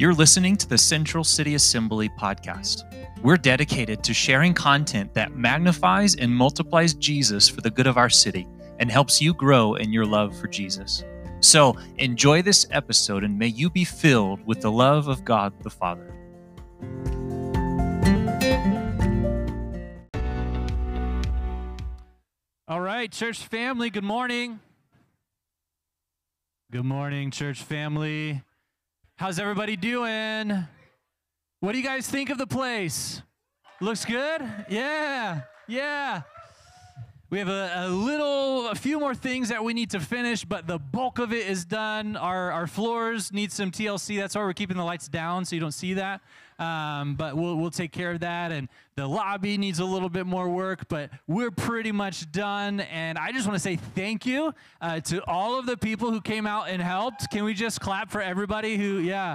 You're listening to the Central City Assembly podcast. We're dedicated to sharing content that magnifies and multiplies Jesus for the good of our city and helps you grow in your love for Jesus. So enjoy this episode and may you be filled with the love of God the Father. All right, church family, good morning. Good morning, church family. How's everybody doing? What do you guys think of the place? Looks good? Yeah. We have a few more things that we need to finish, but the bulk of it is done. Our floors need some TLC. That's why we're keeping the lights down so you don't see that. But we'll take care of that. And the lobby needs a little bit more work, but we're pretty much done. And I just want to say thank you to all of the people who came out and helped. Can we just clap for everybody who, yeah.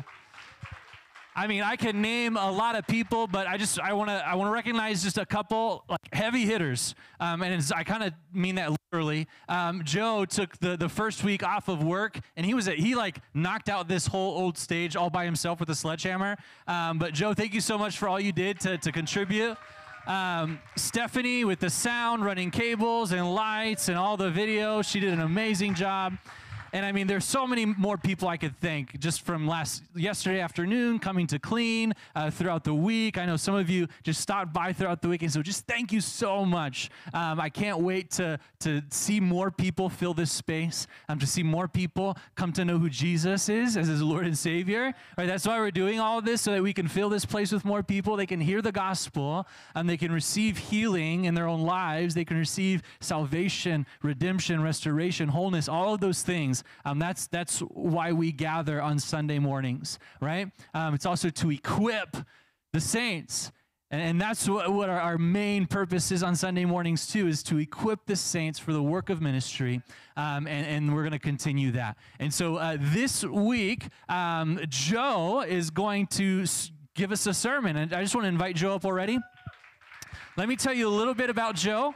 I mean, I could name a lot of people, but I want to recognize just a couple like heavy hitters, and I kind of mean that literally. Joe took the first week off of work, and he knocked out this whole old stage all by himself with a sledgehammer. But Joe, thank you so much for all you did to contribute. Stephanie with the sound, running cables and lights and all the video, she did an amazing job. And I mean, there's so many more people I could thank just from yesterday afternoon, coming to clean throughout the week. I know some of you just stopped by throughout the week, and so just thank you so much. I can't wait to see more people fill this space, to see more people come to know who Jesus is as his Lord and Savior. Right, that's why we're doing all of this, so that we can fill this place with more people. They can hear the gospel, and they can receive healing in their own lives. They can receive salvation, redemption, restoration, wholeness, all of those things. That's why we gather on Sunday mornings, right? It's also to equip the saints. And that's what our main purpose is on Sunday mornings too, is to equip the saints for the work of ministry, and we're going to continue that. And so this week, Joe is going to give us a sermon, and I just want to invite Joe up already. Let me tell you a little bit about Joe.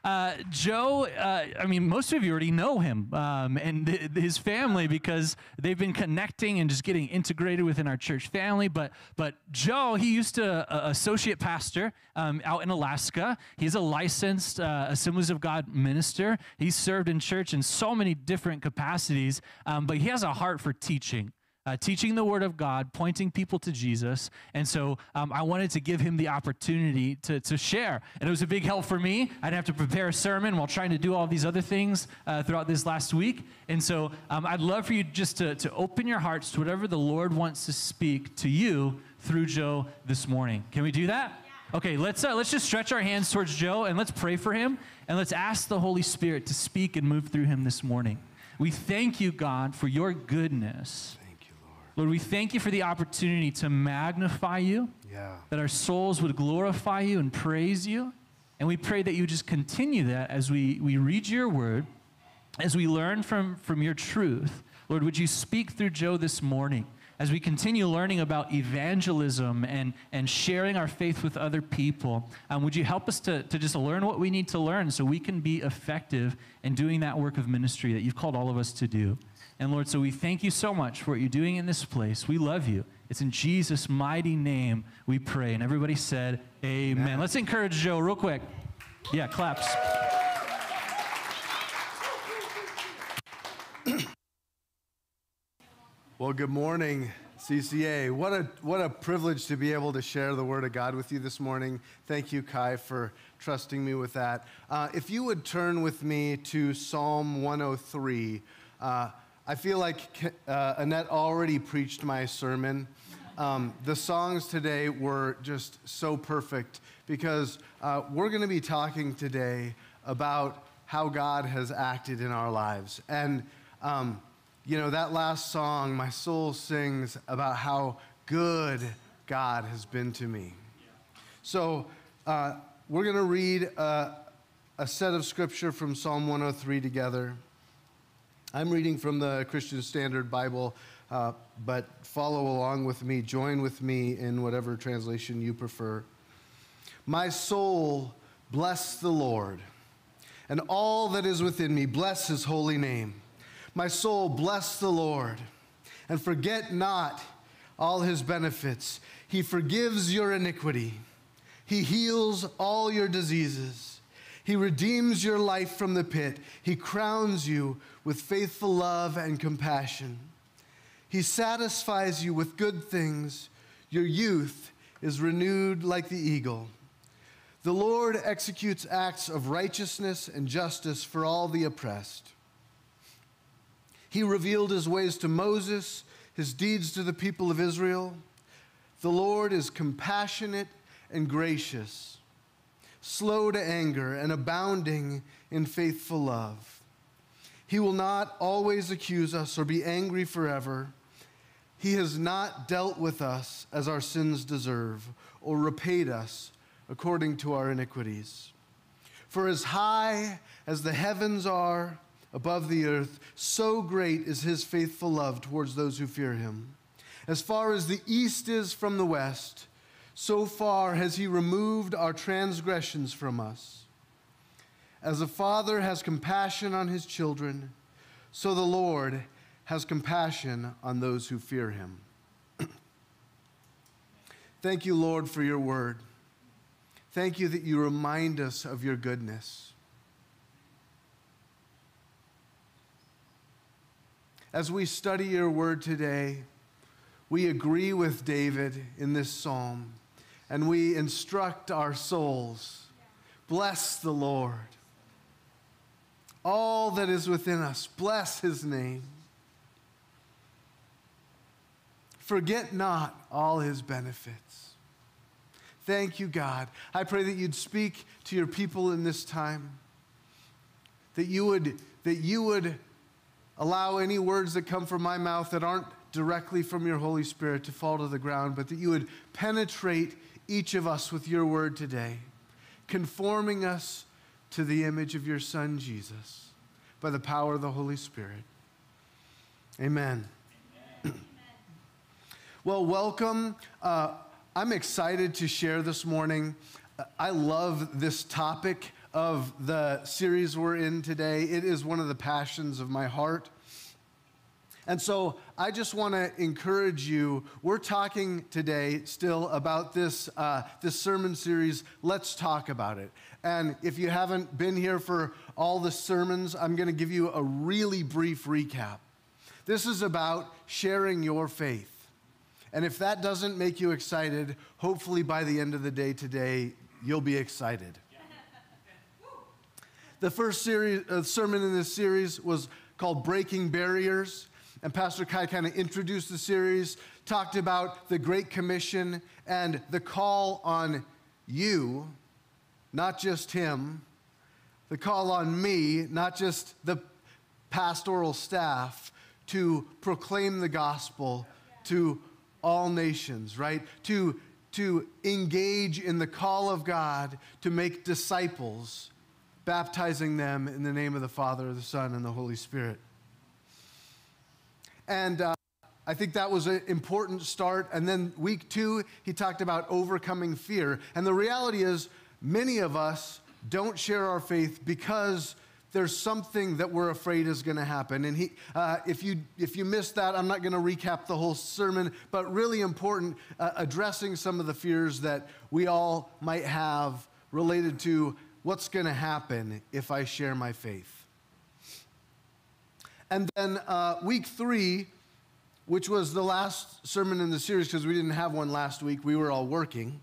Joe, I mean, most of you already know him and his family because they've been connecting and just getting integrated within our church family. But Joe, he used to associate pastor out in Alaska. He's a licensed Assemblies of God minister. He's served in church in so many different capacities, but he has a heart for teaching. Teaching the Word of God, pointing people to Jesus. And so I wanted to give him the opportunity to share. And it was a big help for me. I didn't have to prepare a sermon while trying to do all these other things throughout this last week. And so I'd love for you just to open your hearts to whatever the Lord wants to speak to you through Joe this morning. Can we do that? Yeah. Okay, let's just stretch our hands towards Joe and let's pray for him. And let's ask the Holy Spirit to speak and move through him this morning. We thank you, God, for your goodness. Lord, we thank you for the opportunity to magnify you, that our souls would glorify you and praise you. And we pray that you just continue that as we read your word, as we learn from your truth. Lord, would you speak through Joe this morning as we continue learning about evangelism and sharing our faith with other people? Would you help us to just learn what we need to learn so we can be effective in doing that work of ministry that you've called all of us to do? And Lord, so we thank you so much for what you're doing in this place. We love you. It's in Jesus' mighty name we pray. And everybody said, amen. Let's encourage Joe real quick. Yeah, claps. Well, good morning, CCA. What a privilege to be able to share the Word of God with you this morning. Thank you, Kai, for trusting me with that. If you would turn with me to Psalm 103, I feel like Annette already preached my sermon. The songs today were just so perfect because we're going to be talking today about how God has acted in our lives. And, that last song, my soul sings about how good God has been to me. So we're going to read a set of scripture from Psalm 103 together. I'm reading from the Christian Standard Bible, but follow along with me, join with me in whatever translation you prefer. My soul, bless the Lord, and all that is within me, bless his holy name. My soul, bless the Lord, and forget not all his benefits. He forgives your iniquity. He heals all your diseases. He redeems your life from the pit. He crowns you with faithful love and compassion. He satisfies you with good things. Your youth is renewed like the eagle. The Lord executes acts of righteousness and justice for all the oppressed. He revealed his ways to Moses, his deeds to the people of Israel. The Lord is compassionate and gracious, slow to anger and abounding in faithful love. He will not always accuse us or be angry forever. He has not dealt with us as our sins deserve or repaid us according to our iniquities. For as high as the heavens are above the earth, so great is his faithful love towards those who fear him. As far as the east is from the west, so far has he removed our transgressions from us. As a father has compassion on his children, so the Lord has compassion on those who fear him. Thank you, Lord, for your word. Thank you that you remind us of your goodness. As we study your word today, we agree with David in this psalm, and we instruct our souls. Bless the Lord. All that is within us, bless his name. Forget not all his benefits. Thank you, God. I pray that you'd speak to your people in this time, that you would allow any words that come from my mouth that aren't directly from your Holy Spirit to fall to the ground, but that you would penetrate each of us with your word today, conforming us to the image of your Son, Jesus, by the power of the Holy Spirit. Amen. Amen. Well, welcome. I'm excited to share this morning. I love this topic of the series we're in today. It is one of the passions of my heart. And so I just want to encourage you. We're talking today still about this sermon series, Let's Talk About It. And if you haven't been here for all the sermons, I'm going to give you a really brief recap. This is about sharing your faith. And if that doesn't make you excited, hopefully by the end of the day today, you'll be excited. The first sermon in this series was called Breaking Barriers. And Pastor Kai kind of introduced the series, talked about the Great Commission and the call on you, not just him, the call on me, not just the pastoral staff, to proclaim the gospel to all nations, right? To engage in the call of God to make disciples, baptizing them in the name of the Father, the Son, and the Holy Spirit. And I think that was an important start. And then week 2, he talked about overcoming fear. And the reality is, many of us don't share our faith because there's something that we're afraid is going to happen. And if you missed that, I'm not going to recap the whole sermon, but really important, addressing some of the fears that we all might have related to what's going to happen if I share my faith. And then week 3, which was the last sermon in the series because we didn't have one last week, we were all working,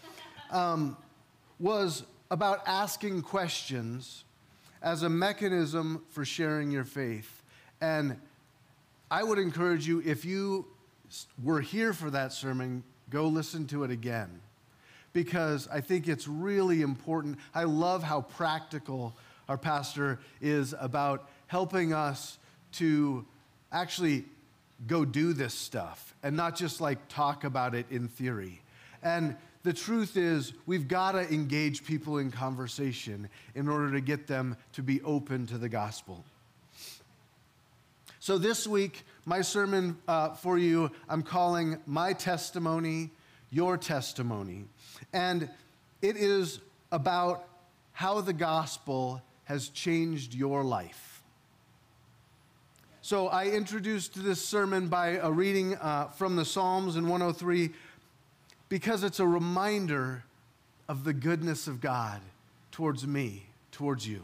was about asking questions as a mechanism for sharing your faith. And I would encourage you, if you were here for that sermon, go listen to it again, because I think it's really important. I love how practical our pastor is about helping us to actually go do this stuff and not just like talk about it in theory. And the truth is, we've got to engage people in conversation in order to get them to be open to the gospel. So this week, my sermon for you, I'm calling My Testimony, Your Testimony. And it is about how the gospel has changed your life. So I introduced this sermon by a reading from the Psalms in 103 because it's a reminder of the goodness of God towards me, towards you.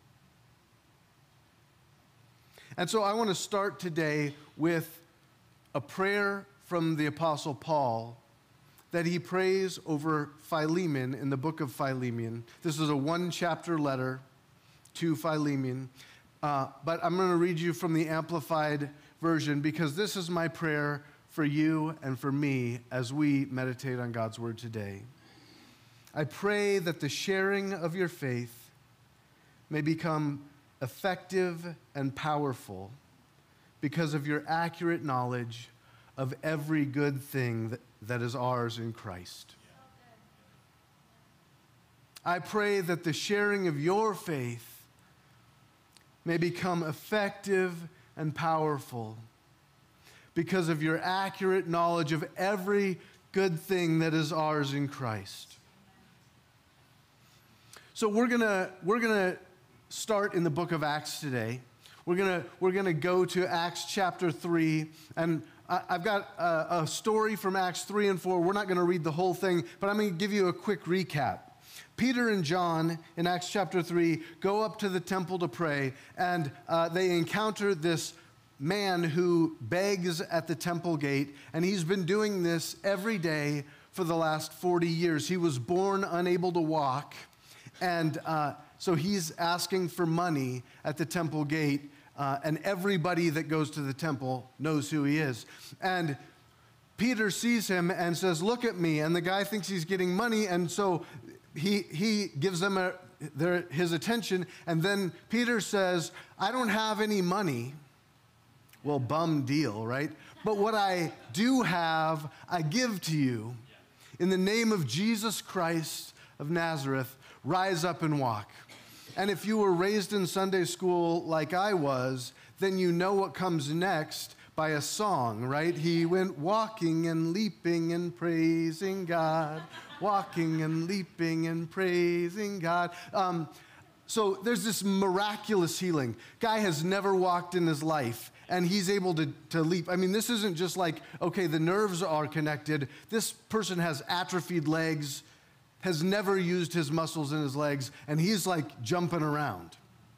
And so I want to start today with a prayer from the Apostle Paul that he prays over Philemon in the book of Philemon. This is a one-chapter letter to Philemon. But I'm going to read you from the Amplified Version because this is my prayer for you and for me as we meditate on God's Word today. I pray that the sharing of your faith may become effective and powerful because of your accurate knowledge of every good thing that is ours in Christ. I pray that the sharing of your faith may become effective and powerful because of your accurate knowledge of every good thing that is ours in Christ. So we're gonna start in the book of Acts today. We're gonna go to Acts chapter 3, and I've got a story from Acts 3 and 4. We're not gonna read the whole thing, but I'm gonna give you a quick recap. Peter and John in Acts chapter 3 go up to the temple to pray, and they encounter this man who begs at the temple gate, and he's been doing this every day for the last 40 years. He was born unable to walk, and so he's asking for money at the temple gate, and everybody that goes to the temple knows who he is. And Peter sees him and says, "Look at me," and the guy thinks he's getting money, and so he gives them his attention, and then Peter says, "I don't have any money." Well, bum deal, right? "But what I do have, I give to you. In the name of Jesus Christ of Nazareth, rise up and walk." And if you were raised in Sunday school like I was, then you know what comes next by a song, right? He went walking and leaping and praising God. Walking and leaping and praising God. So there's this miraculous healing. Guy has never walked in his life, and he's able to leap. I mean, this isn't just like, okay, the nerves are connected. This person has atrophied legs, has never used his muscles in his legs, and he's like jumping around.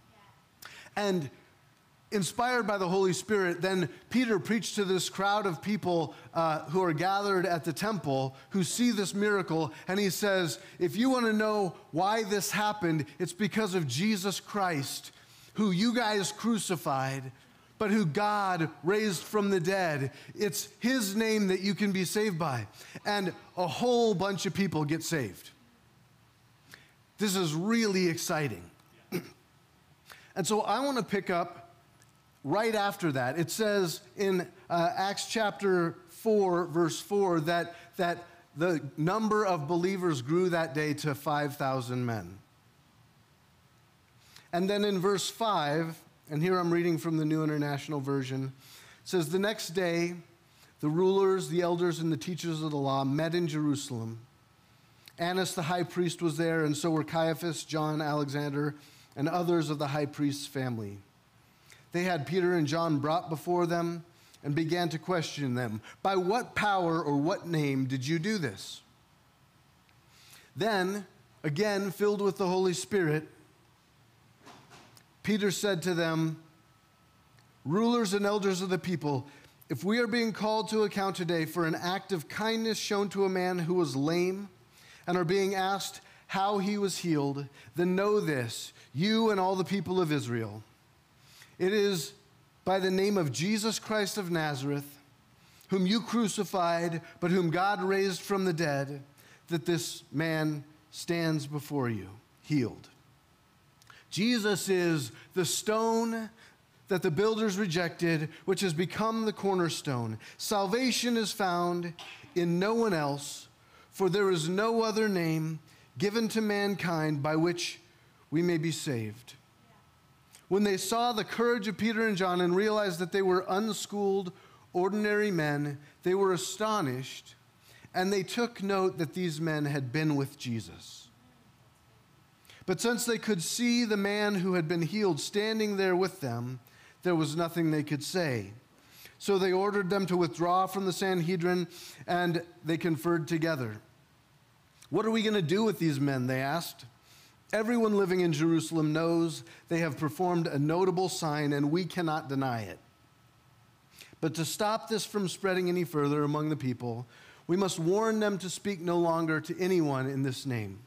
And inspired by the Holy Spirit, then Peter preached to this crowd of people who are gathered at the temple who see this miracle, and he says, if you want to know why this happened, it's because of Jesus Christ, who you guys crucified, but who God raised from the dead. It's his name that you can be saved by. And a whole bunch of people get saved. This is really exciting. And so I want to pick up right after that. It says in Acts chapter 4, verse 4, that the number of believers grew that day to 5,000 men. And then in verse 5, and here I'm reading from the New International Version, it says, the next day, the rulers, the elders, and the teachers of the law met in Jerusalem. Annas the high priest was there, and so were Caiaphas, John, Alexander, and others of the high priest's family. They had Peter and John brought before them and began to question them. By what power or what name did you do this? Then, again, filled with the Holy Spirit, Peter said to them, rulers and elders of the people, if we are being called to account today for an act of kindness shown to a man who was lame and are being asked how he was healed, then know this, you and all the people of Israel. It is by the name of Jesus Christ of Nazareth, whom you crucified, but whom God raised from the dead, that this man stands before you, healed. Jesus is the stone that the builders rejected, which has become the cornerstone. Salvation is found in no one else, for there is no other name given to mankind by which we may be saved. When they saw the courage of Peter and John and realized that they were unschooled, ordinary men, they were astonished, and they took note that these men had been with Jesus. But since they could see the man who had been healed standing there with them, there was nothing they could say. So they ordered them to withdraw from the Sanhedrin, and they conferred together. "What are we going to do with these men?" they asked. "Everyone living in Jerusalem knows they have performed a notable sign, and we cannot deny it. But to stop this from spreading any further among the people, we must warn them to speak no longer to anyone in this name."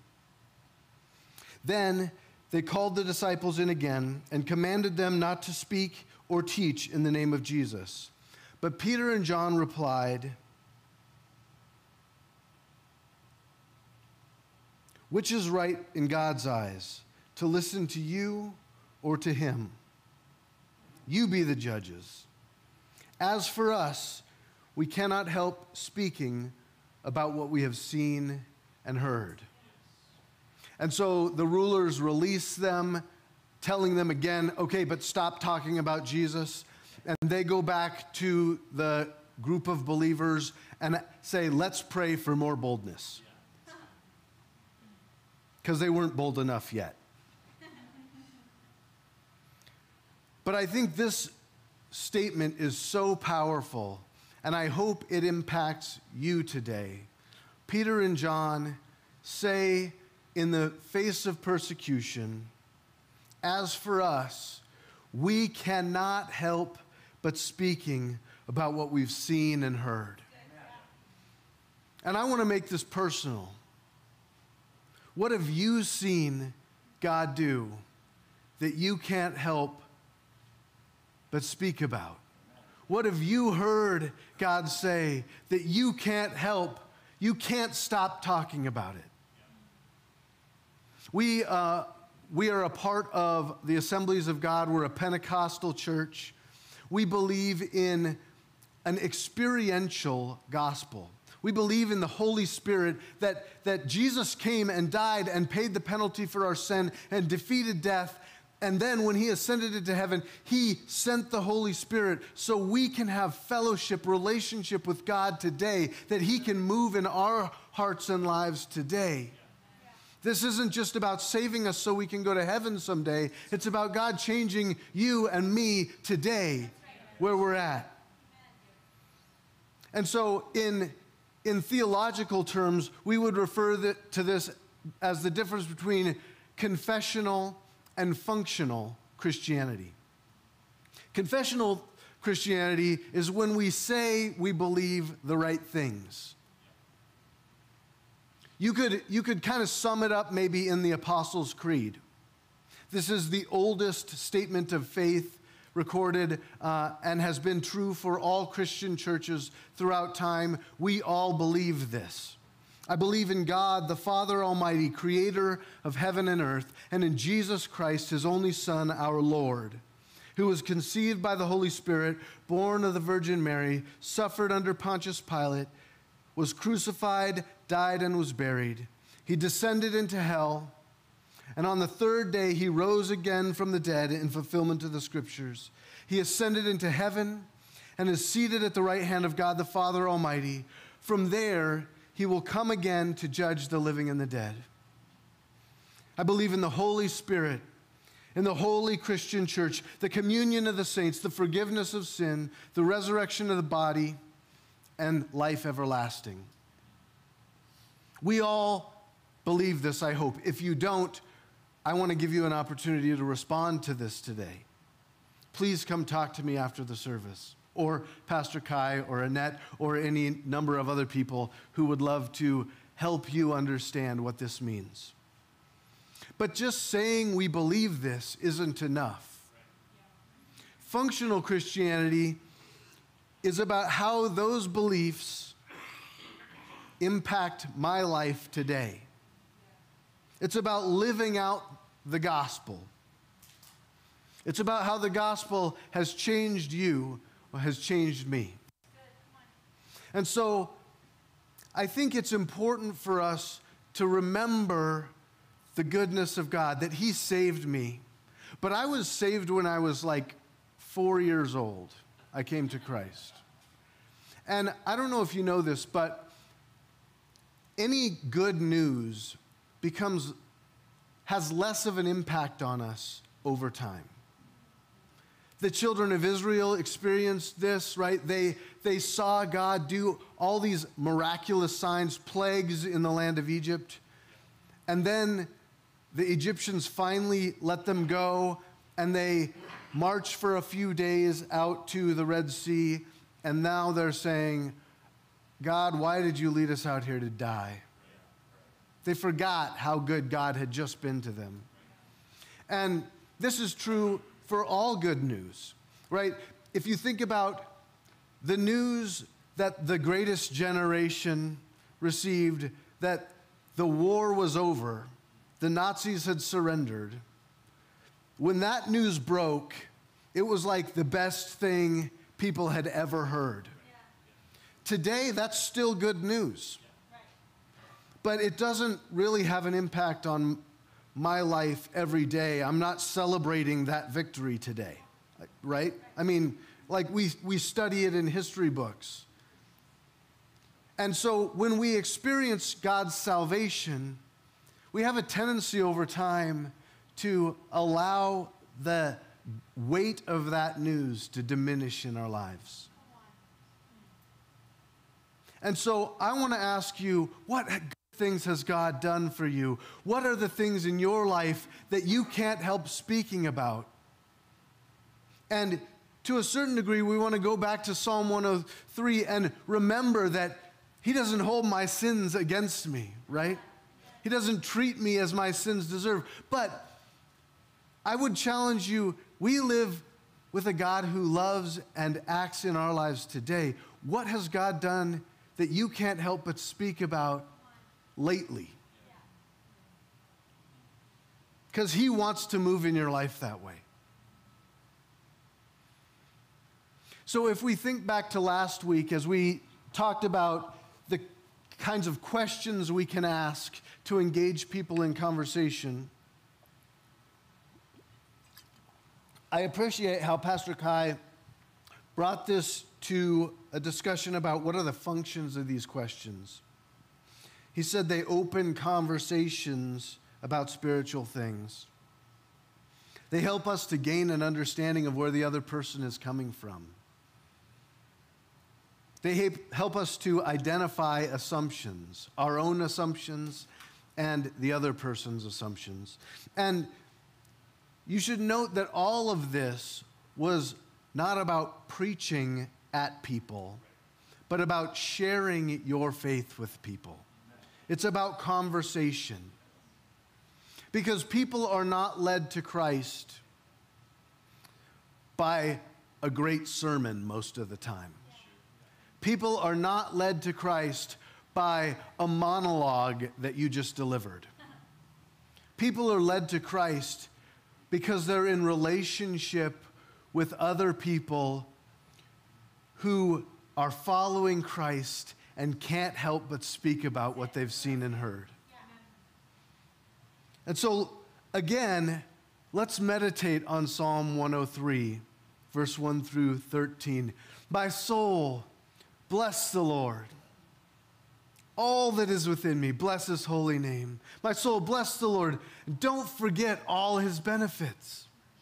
Then they called the disciples in again and commanded them not to speak or teach in the name of Jesus. But Peter and John replied, "Which is right in God's eyes, to listen to you or to him? You be the judges. As for us, we cannot help speaking about what we have seen and heard." And so the rulers release them, telling them again, "Okay, but stop talking about Jesus." And they go back to the group of believers and say, "Let's pray for more boldness." Because they weren't bold enough yet. But I think this statement is so powerful, and I hope it impacts you today. Peter and John say, in the face of persecution, "As for us, we cannot help but speaking about what we've seen and heard." And I want to make this personal. What have you seen God do that you can't help but speak about? What have you heard God say that you can't help, you can't stop talking about it? We are a part of the Assemblies of God. We're a Pentecostal church. We believe in an experiential gospel. We believe in the Holy Spirit, that Jesus came and died and paid the penalty for our sin and defeated death. And then when he ascended into heaven, he sent the Holy Spirit so we can have fellowship, relationship with God today, that he can move in our hearts and lives today. This isn't just about saving us so we can go to heaven someday. It's about God changing you and me today, where we're at. And so in theological terms, we would refer to this as the difference between confessional and functional Christianity. Confessional Christianity is when we say we believe the right things. You could kind of sum it up maybe in the Apostles' Creed. This is the oldest statement of faith recorded and has been true for all Christian churches throughout time. We all believe this. "I believe in God, the Father Almighty, creator of heaven and earth, and in Jesus Christ, his only Son, our Lord, who was conceived by the Holy Spirit, born of the Virgin Mary, suffered under Pontius Pilate, was crucified, died, and was buried. He descended into hell, and on the third day he rose again from the dead in fulfillment of the Scriptures. He ascended into heaven and is seated at the right hand of God the Father Almighty. From there he will come again to judge the living and the dead. I believe in the Holy Spirit, in the holy Christian church, the communion of the saints, the forgiveness of sin, the resurrection of the body, and life everlasting." We all believe this, I hope. If you don't, I want to give you an opportunity to respond to this today. Please come talk to me after the service, or Pastor Kai or Annette or any number of other people who would love to help you understand what this means. But just saying we believe this isn't enough. Functional Christianity is about how those beliefs impact my life today. It's about living out the gospel. It's about how the gospel has changed you or has changed me. And so I think it's important for us to remember the goodness of God, that he saved me. But I was saved when I was like 4 years old. I came to Christ. And I don't know if you know this, but any good news has less of an impact on us over time. The children of Israel experienced this, right? They saw God do all these miraculous signs, plagues in the land of Egypt. And then the Egyptians finally let them go, and they marched for a few days out to the Red Sea. And now they're saying, God, why did you lead us out here to die? They forgot how good God had just been to them. And this is true for all good news, right? If you think about the news that the greatest generation received, that the war was over, the Nazis had surrendered, when that news broke, it was like the best thing people had ever heard. Today, that's still good news. But it doesn't really have an impact on my life every day. I'm not celebrating that victory today, right? I mean, like we study it in history books. And so when we experience God's salvation, we have a tendency over time to allow the weight of that news to diminish in our lives. And so I want to ask you, what things has God done for you? What are the things in your life that you can't help speaking about? And to a certain degree, we want to go back to Psalm 103 and remember that He doesn't hold my sins against me, right? He doesn't treat me as my sins deserve. But I would challenge you, we live with a God who loves and acts in our lives today. What has God done that you can't help but speak about lately? Because He wants to move in your life that way. So if we think back to last week as we talked about the kinds of questions we can ask to engage people in conversation, I appreciate how Pastor Kai brought this to a discussion about what are the functions of these questions. He said they open conversations about spiritual things. They help us to gain an understanding of where the other person is coming from. They help us to identify assumptions, our own assumptions and the other person's assumptions. And you should note that all of this was not about preaching at people, but about sharing your faith with people. It's about conversation. Because people are not led to Christ by a great sermon most of the time. People are not led to Christ by a monologue that you just delivered. People are led to Christ because they're in relationship with other people who are following Christ and can't help but speak about what they've seen and heard. And so, again, let's meditate on Psalm 103, verse 1 through 13. My soul, bless the Lord. All that is within me, bless His holy name. My soul, bless the Lord. Don't forget all His benefits.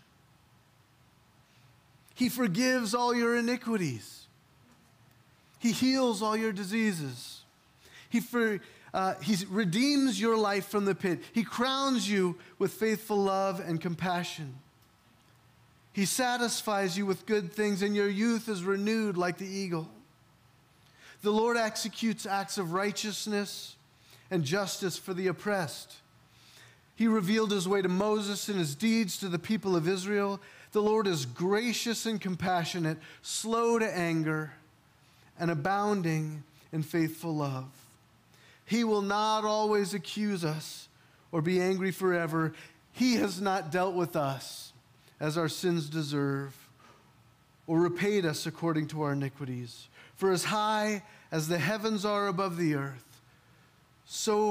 He forgives all your iniquities. He heals all your diseases. He redeems your life from the pit. He crowns you with faithful love and compassion. He satisfies you with good things, and your youth is renewed like the eagle. The Lord executes acts of righteousness and justice for the oppressed. He revealed His way to Moses and His deeds to the people of Israel. The Lord is gracious and compassionate, slow to anger, and abounding in faithful love. He will not always accuse us or be angry forever. He has not dealt with us as our sins deserve or repaid us according to our iniquities. For as high as the heavens are above the earth, so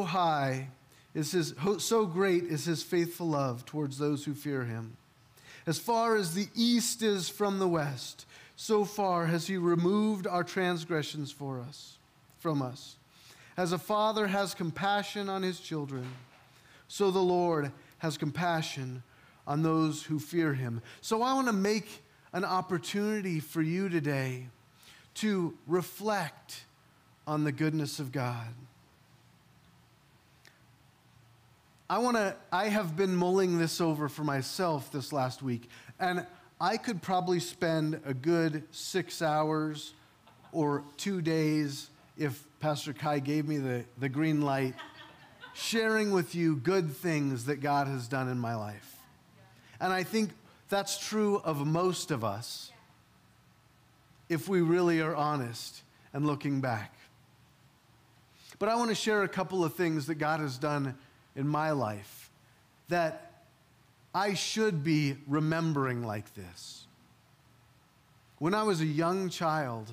great is His faithful love towards those who fear Him. As far as the east is from the west, so far has He removed our transgressions from us. As a father has compassion on his children, so the Lord has compassion on those who fear Him. So I want to make an opportunity for you today to reflect on the goodness of God. I have been mulling this over for myself this last week, and I could probably spend a good 6 hours or 2 days, if Pastor Kai gave me the green light, sharing with you good things that God has done in my life. And I think that's true of most of us, if we really are honest and looking back. But I want to share a couple of things that God has done in my life that I should be remembering like this. When I was a young child,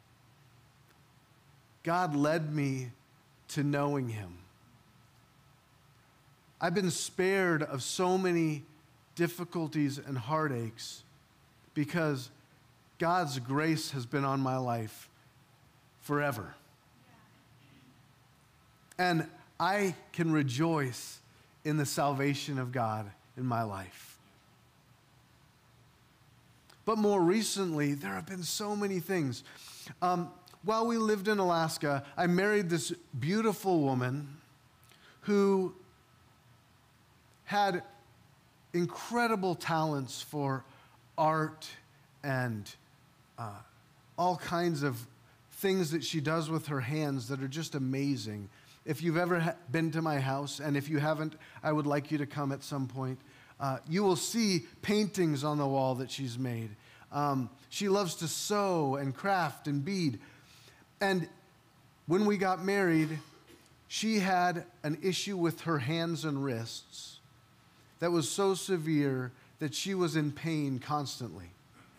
God led me to knowing Him. I've been spared of so many difficulties and heartaches because God's grace has been on my life forever. And I can rejoice in the salvation of God in my life. But more recently, there have been so many things. While we lived in Alaska, I married this beautiful woman who had incredible talents for art and all kinds of things that she does with her hands that are just amazing. If you've ever been to my house, and if you haven't, I would like you to come at some point. You will see paintings on the wall that she's made. She loves to sew and craft and bead. And when we got married, she had an issue with her hands and wrists that was so severe that she was in pain constantly.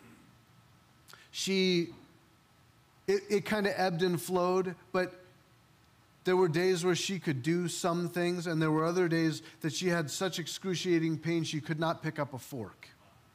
It kind of ebbed and flowed, but there were days where she could do some things, and there were other days that she had such excruciating pain she could not pick up a fork.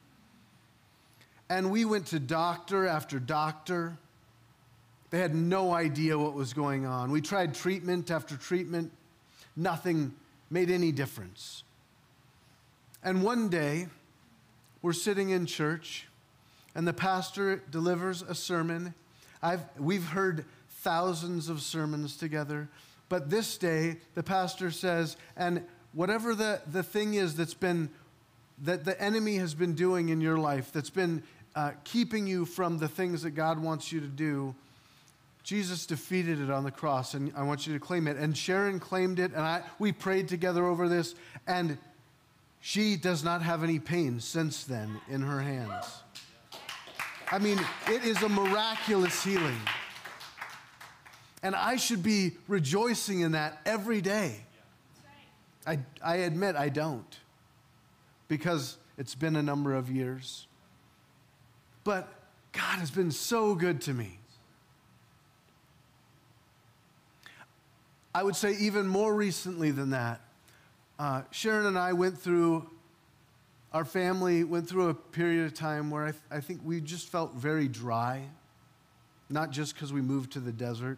And we went to doctor after doctor. They had no idea what was going on. We tried treatment after treatment. Nothing made any difference. And one day, we're sitting in church, and the pastor delivers a sermon. We've heard thousands of sermons together, but this day, the pastor says, and whatever the thing is that the enemy has been doing in your life, that's been keeping you from the things that God wants you to do, Jesus defeated it on the cross, and I want you to claim it. And Sharon claimed it, and we prayed together over this, and she does not have any pain since then in her hands. I mean, it is a miraculous healing. And I should be rejoicing in that every day. I admit I don't, because it's been a number of years. But God has been so good to me. I would say even more recently than that, Sharon and I our family went through a period of time where I think we just felt very dry, not just because we moved to the desert.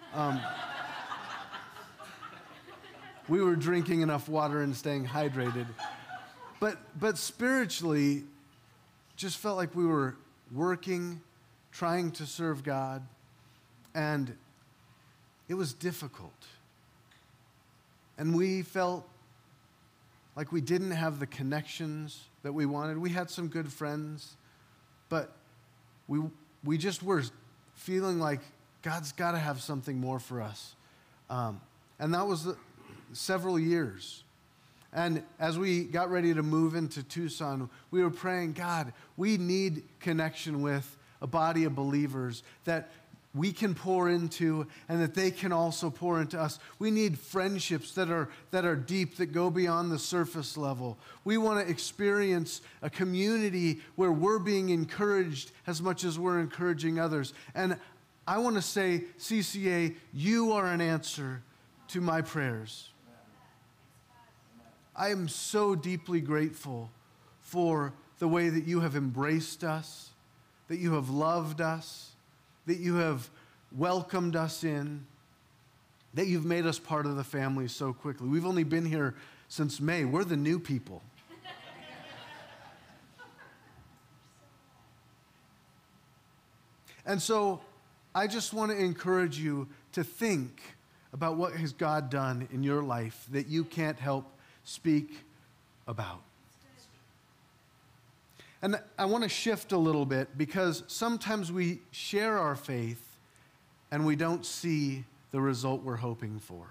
We were drinking enough water and staying hydrated. But spiritually, just felt like we were working, trying to serve God, and it was difficult. And we felt like we didn't have the connections that we wanted. We had some good friends, but we just were feeling like God's got to have something more for us. And that was several years. And as we got ready to move into Tucson, we were praying, God, we need connection with a body of believers that we can pour into and that they can also pour into us. We need friendships that are deep, that go beyond the surface level. We want to experience a community where we're being encouraged as much as we're encouraging others. And I want to say, CCA, you are an answer to my prayers. I am so deeply grateful for the way that you have embraced us, that you have loved us, that you have welcomed us in, that you've made us part of the family so quickly. We've only been here since May. We're the new people. And so I just want to encourage you to think about what has God done in your life that you can't help speak about. And I want to shift a little bit because sometimes we share our faith and we don't see the result we're hoping for.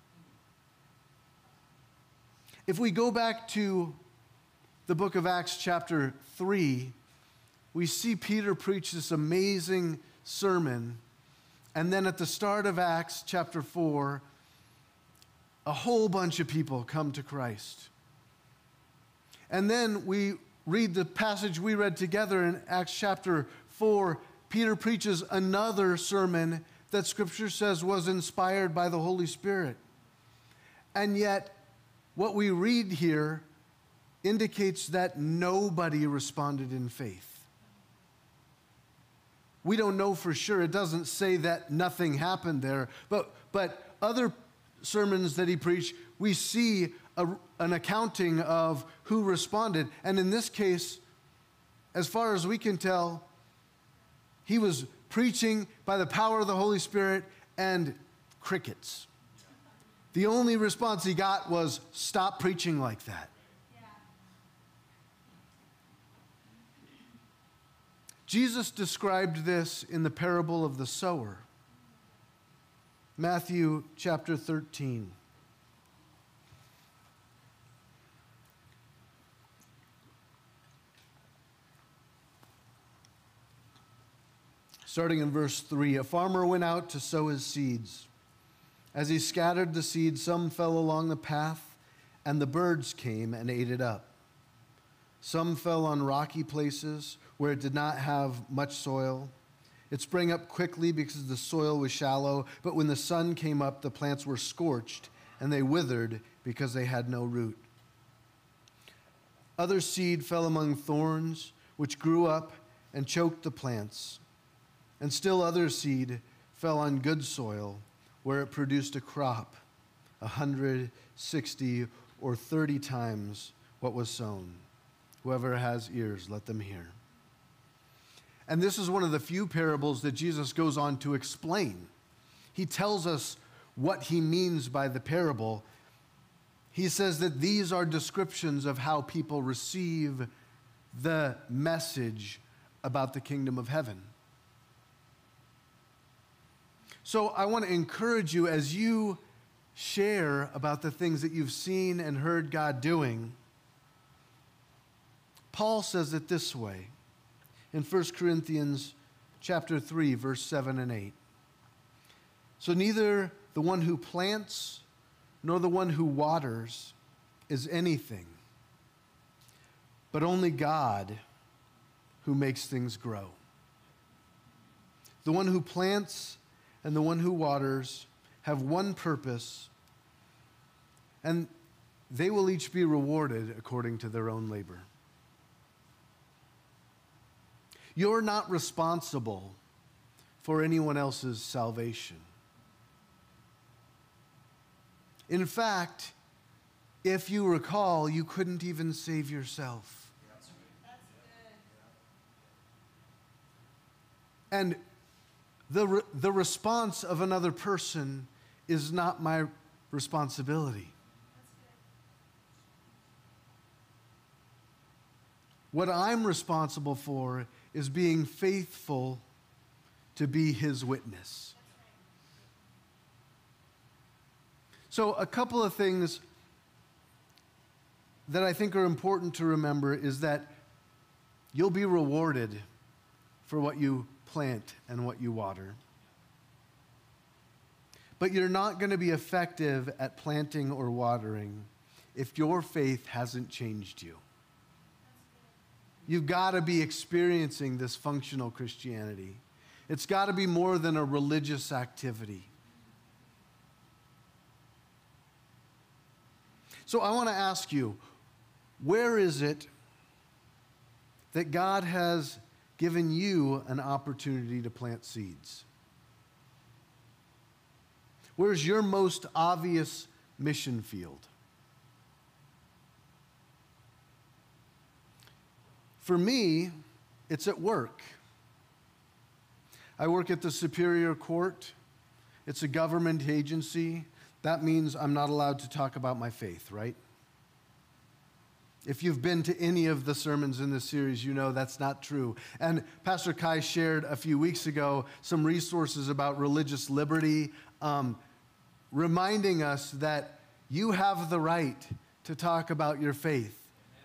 If we go back to the book of Acts chapter 3, we see Peter preach this amazing sermon. And then at the start of Acts chapter 4, a whole bunch of people come to Christ. And then we read the passage we read together in Acts chapter 4. Peter preaches another sermon that Scripture says was inspired by the Holy Spirit. And yet, what we read here indicates that nobody responded in faith. We don't know for sure. It doesn't say that nothing happened there. But other sermons that he preached, we see an accounting of who responded. And in this case, as far as we can tell, he was preaching by the power of the Holy Spirit and crickets. The only response he got was, stop preaching like that. Jesus described this in the parable of the sower. Matthew chapter 13. Starting in verse 3, a farmer went out to sow his seeds. As he scattered the seed, some fell along the path, and the birds came and ate it up. Some fell on rocky places where it did not have much soil. It sprang up quickly because the soil was shallow, but when the sun came up, the plants were scorched, and they withered because they had no root. Other seed fell among thorns, which grew up and choked the plants. And still other seed fell on good soil, where it produced a crop, 160 or 30 times what was sown. Whoever has ears, let them hear. And this is one of the few parables that Jesus goes on to explain. He tells us what he means by the parable. He says that these are descriptions of how people receive the message about the kingdom of heaven. So I want to encourage you as you share about the things that you've seen and heard God doing. Paul says it this way in 1 Corinthians chapter 3, verse 7 and 8. So neither the one who plants nor the one who waters is anything, but only God who makes things grow. The one who plants and the one who waters have one purpose, and they will each be rewarded according to their own labor. You're not responsible for anyone else's salvation. In fact, if you recall, you couldn't even save yourself. That's good. And the response of another person is not my responsibility. What I'm responsible for is being faithful to be his witness. So a couple of things that I think are important to remember is that you'll be rewarded for what you plant and what you water. But you're not going to be effective at planting or watering if your faith hasn't changed you. You've got to be experiencing this functional Christianity. It's got to be more than a religious activity. So I want to ask you, where is it that God has given you an opportunity to plant seeds? Where's your most obvious mission field? For me, it's at work. I work at the Superior Court. It's a government agency. That means I'm not allowed to talk about my faith, right? If you've been to any of the sermons in this series, you know that's not true. And Pastor Kai shared a few weeks ago some resources about religious liberty, reminding us that you have the right to talk about your faith.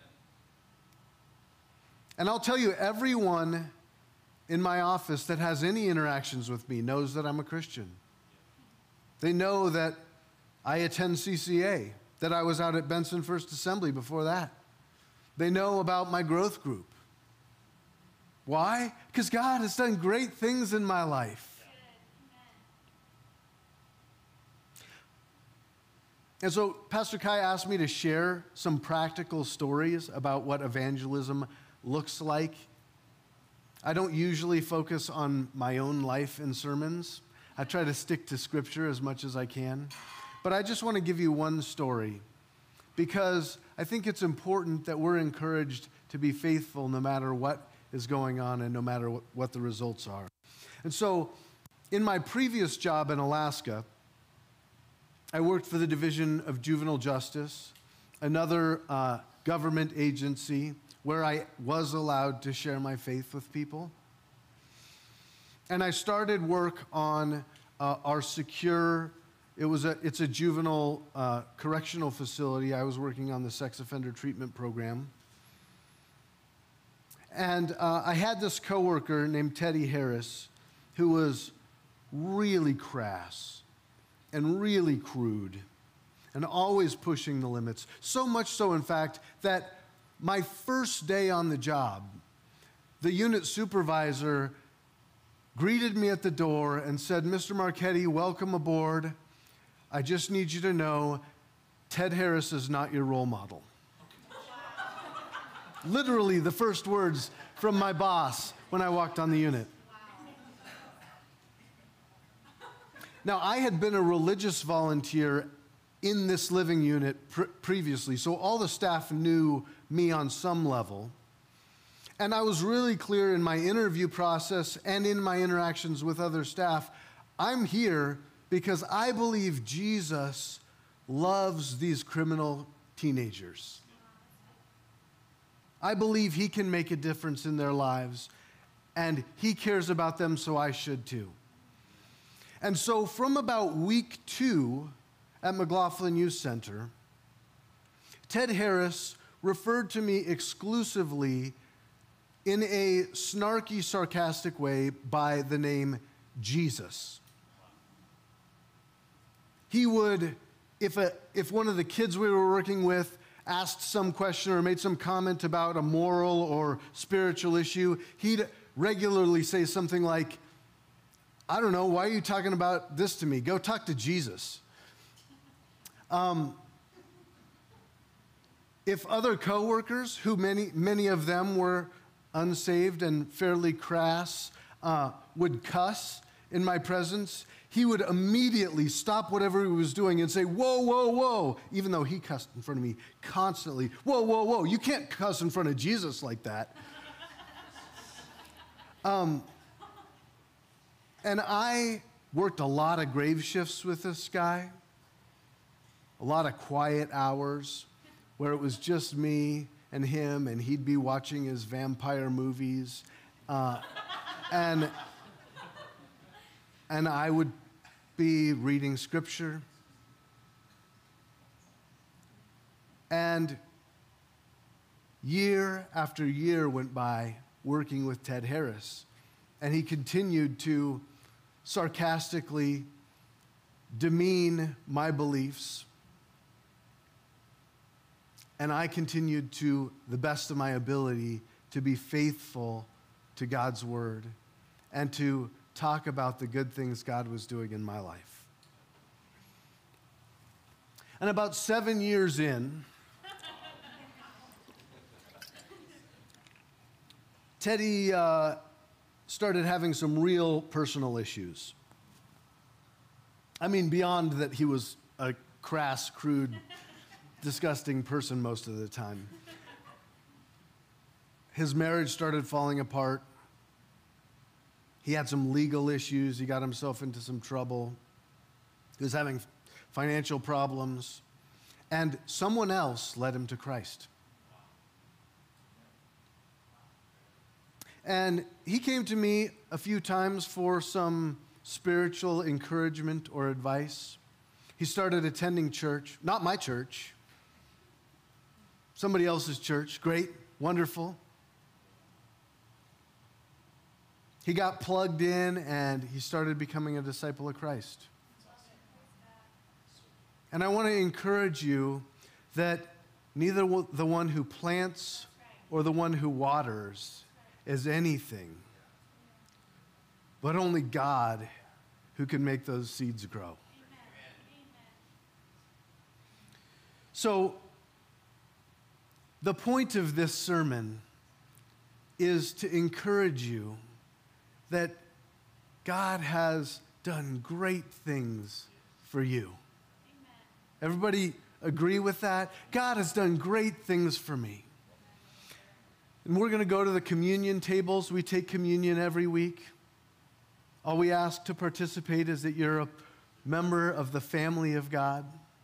And I'll tell you, everyone in my office that has any interactions with me knows that I'm a Christian. They know that I attend CCA, that I was out at Benson First Assembly before that. They know about my growth group. Why? Because God has done great things in my life. And so Pastor Kai asked me to share some practical stories about what evangelism looks like. I don't usually focus on my own life in sermons. I try to stick to Scripture as much as I can. But I just want to give you one story because I think it's important that we're encouraged to be faithful no matter what is going on and no matter what the results are. And so in my previous job in Alaska, I worked for the Division of Juvenile Justice, another government agency where I was allowed to share my faith with people. And I started work on our secure, it's a juvenile correctional facility. I was working on the sex offender treatment program. And I had this coworker named Teddy Harris who was really crass and really crude and always pushing the limits. So much so, in fact, that my first day on the job, the unit supervisor greeted me at the door and said, "Mr. Marchetti, welcome aboard. I just need you to know Ted Harris is not your role model." Literally the first words from my boss when I walked on the unit. Now, I had been a religious volunteer in this living unit previously, so all the staff knew me on some level. And I was really clear in my interview process and in my interactions with other staff, I'm here because I believe Jesus loves these criminal teenagers. I believe he can make a difference in their lives, and he cares about them, so I should too. And so from about week 2 at McLaughlin Youth Center, Ted Harris referred to me exclusively in a snarky, sarcastic way by the name Jesus. He would, if one of the kids we were working with asked some question or made some comment about a moral or spiritual issue, he'd regularly say something like, "I don't know, why are you talking about this to me? Go talk to Jesus." If other coworkers, who many of them were unsaved and fairly crass, would cuss in my presence, he would immediately stop whatever he was doing and say, "Whoa, whoa, whoa," even though he cussed in front of me constantly. "Whoa, whoa, whoa, you can't cuss in front of Jesus like that." And I worked a lot of grave shifts with this guy, a lot of quiet hours where it was just me and him, and he'd be watching his vampire movies, and I would be reading Scripture. And year after year went by working with Ted Harris, and he continued to sarcastically demean my beliefs, and I continued to the best of my ability to be faithful to God's word and to talk about the good things God was doing in my life. And about 7 years in, Teddy started having some real personal issues. I mean, beyond that he was a crass, crude, disgusting person most of the time. His marriage started falling apart. He had some legal issues. He got himself into some trouble. He was having financial problems. And someone else led him to Christ. And he came to me a few times for some spiritual encouragement or advice. He started attending church, not my church, somebody else's church. Great, wonderful. He got plugged in and he started becoming a disciple of Christ. And I want to encourage you that neither the one who plants or the one who waters is anything, but only God who can make those seeds grow. So, the point of this sermon is to encourage you that God has done great things for you. Everybody agree with that? God has done great things for me. And we're going to go to the communion tables. We take communion every week. All we ask to participate is that you're a member of the family of God.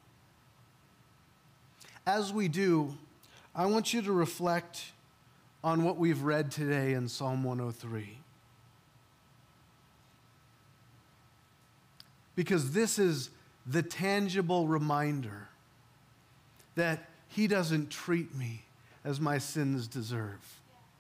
As we do, I want you to reflect on what we've read today in Psalm 103. Because this is the tangible reminder that He doesn't treat me as my sins deserve.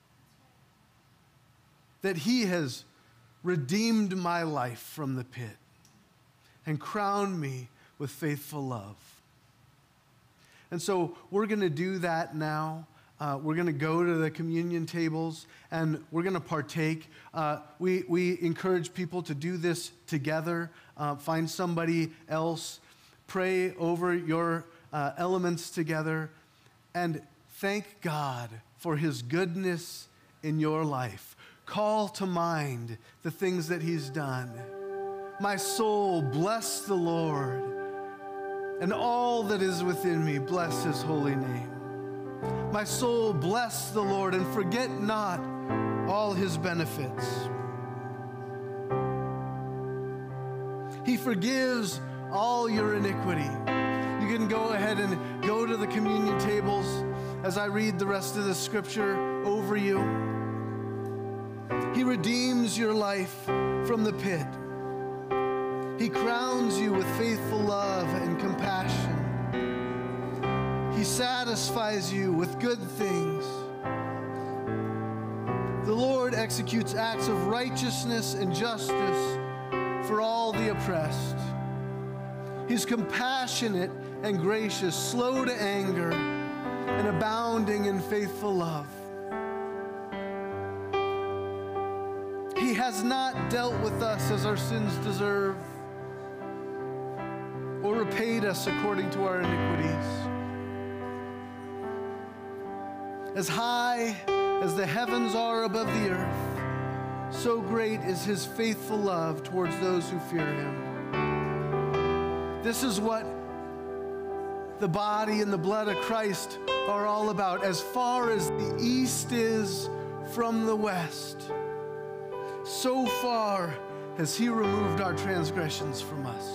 That He has redeemed my life from the pit and crowned me with faithful love. And so we're going to do that now. We're going to go to the communion tables and we're going to partake. We encourage people to do this together. Find somebody else. Pray over your elements together. And thank God for His goodness in your life. Call to mind the things that He's done. My soul, bless the Lord. And all that is within me, bless His holy name. My soul, bless the Lord, and forget not all His benefits. He forgives all your iniquity. You can go ahead and go to the communion tables as I read the rest of the scripture over you. He redeems your life from the pit. He crowns you with faithful love and compassion. He satisfies you with good things. The Lord executes acts of righteousness and justice for all the oppressed. He's compassionate and gracious, slow to anger, and abounding in faithful love. He has not dealt with us as our sins deserve, or repaid us according to our iniquities. As high as the heavens are above the earth, so great is His faithful love towards those who fear Him. This is what the body and the blood of Christ are all about. As far as the east is from the west, so far has He removed our transgressions from us.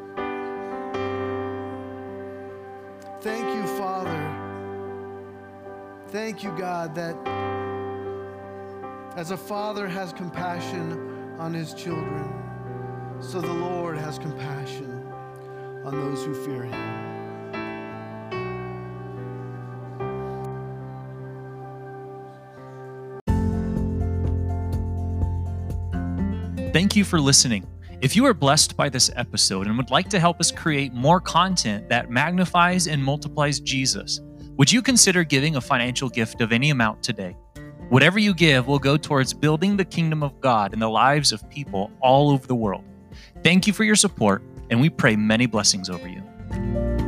Thank you, Father. Thank you, God, that as a father has compassion on his children, so the Lord has compassion on those who fear Him. Thank you for listening. If you are blessed by this episode and would like to help us create more content that magnifies and multiplies Jesus, would you consider giving a financial gift of any amount today? Whatever you give will go towards building the kingdom of God in the lives of people all over the world. Thank you for your support, and we pray many blessings over you.